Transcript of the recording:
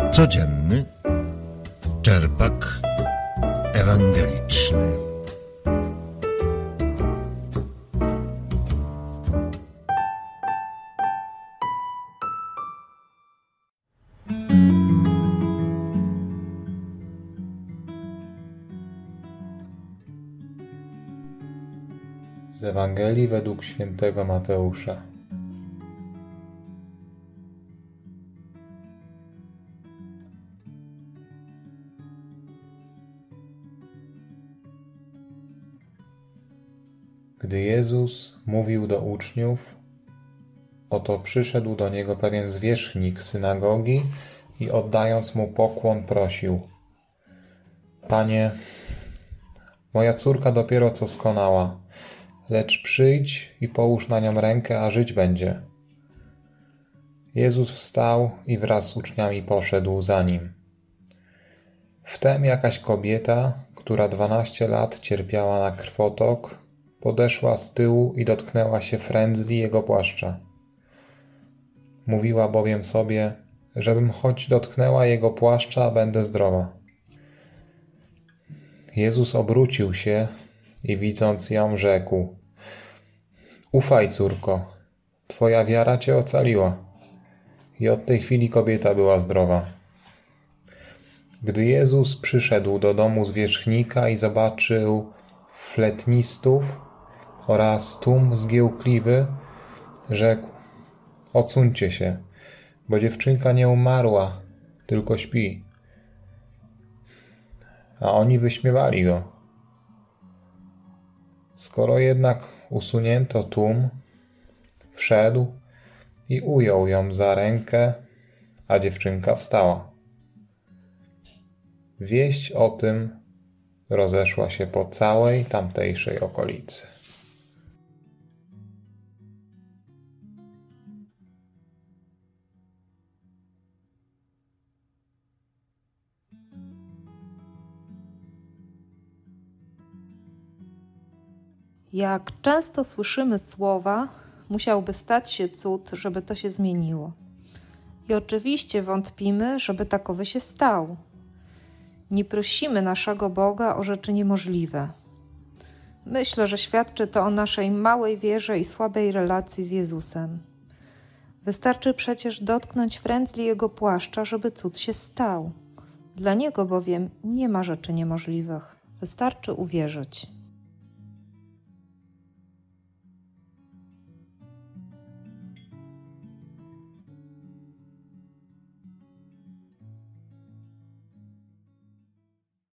Codzienny czerpak ewangeliczny. Z Ewangelii według świętego Mateusza. Gdy Jezus mówił do uczniów, oto przyszedł do Niego pewien zwierzchnik synagogi i oddając Mu pokłon prosił: Panie, moja córka dopiero co skonała, lecz przyjdź i połóż na nią rękę, a żyć będzie. Jezus wstał i wraz z uczniami poszedł za Nim. Wtem jakaś kobieta, która 12 lat cierpiała na krwotok, podeszła z tyłu i dotknęła się frędzli Jego płaszcza. Mówiła bowiem sobie, żebym choć dotknęła Jego płaszcza, będę zdrowa. Jezus obrócił się i widząc ją rzekł: Ufaj, córko, Twoja wiara Cię ocaliła. I od tej chwili kobieta była zdrowa. Gdy Jezus przyszedł do domu zwierzchnika i zobaczył fletnistów oraz tłum zgiełkliwy, rzekł: Odsuńcie się, bo dziewczynka nie umarła, tylko śpi. A oni wyśmiewali go. Skoro jednak usunięto tłum, wszedł i ujął ją za rękę, a dziewczynka wstała. Wieść o tym rozeszła się po całej tamtejszej okolicy. Jak często słyszymy słowa, musiałby stać się cud, żeby to się zmieniło. I oczywiście wątpimy, żeby takowy się stał. Nie prosimy naszego Boga o rzeczy niemożliwe. Myślę, że świadczy to o naszej małej wierze i słabej relacji z Jezusem. Wystarczy przecież dotknąć frędzli Jego płaszcza, żeby cud się stał. Dla Niego bowiem nie ma rzeczy niemożliwych. Wystarczy uwierzyć.